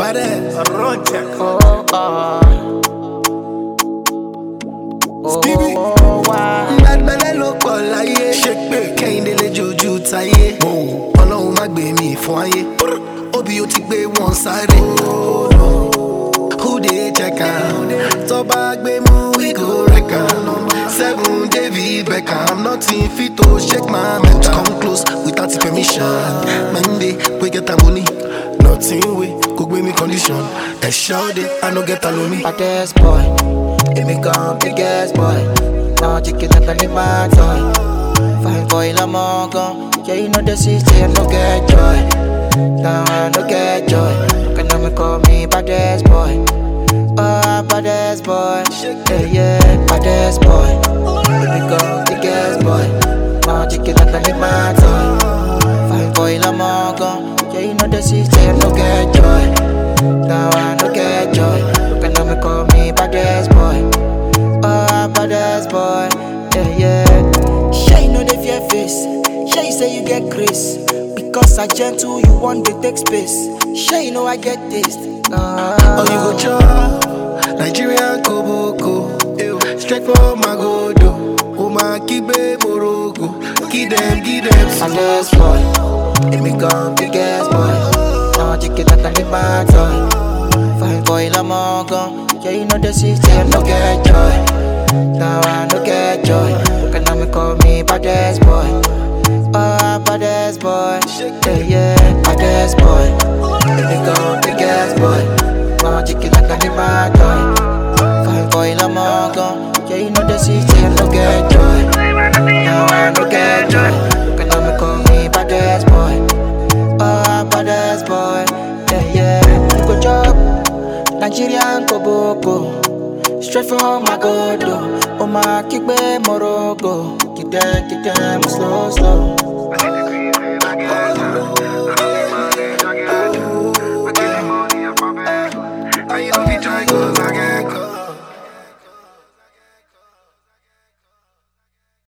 Badass, run check. Stevie, bad belle ló pọ̀ láyé. Ṣé pé Kẹ́hìndé lè jojú táyé? Ọlọ́run má gbé mi fún ayé. Obi ó ti gbé wọn sáré. Who dey check am? Tó bá gbé mú we go wreck am. 7 David Beckham, nothing fit to shake my mental. Come close without permission. Monday we get am money. Nothing we go gbé me condition. Ẹ ṣáde, I no get alone. Baddest boy, here me come, biggest boy. Now chicken up and my toy. Fine boy, I'm all gone. Yeah, you know the city, I no get joy. Now I no get joy. Can me call me baddest boy. Oh, baddest boy. Yeah, yeah, baddest boy. Here me come, biggest boy. Now chicken up and my toy. Fine boy, I'm all gone. Yeah, you know the city, I no get joy. Now I no get joy. Can me call me baddest boy. Oh, baddest boy. Yeah, yeah. Sure you know the fear face. Sure you say you get grace. Because I gentle, you want to take space. Sure you know I get taste. Oh, you go chop Nigerian koboko. Straight from Magodo. Oma kibe morogo. Give them Baddest boy. Here me come, biggest boy. Now I chicken up and my toy. Fine boy, I'm all gone. Yeah, you know the city, I no get joy. Now I no get joy. Can me call me baddest boy. Oh, baddest boy. Yeah, yeah, baddest boy. Here me come, biggest boy. Now I chicken up and my toy. Fine boy, I'm all gone. Yeah, you know the city, I no get joy. Now I no get joy. Can me call me baddest boy. Oh, baddest boy. Yeah, yeah. You go chop Nigerian koboko. Straight from Magodo. Oh my, kick me morogo. Kick them slow.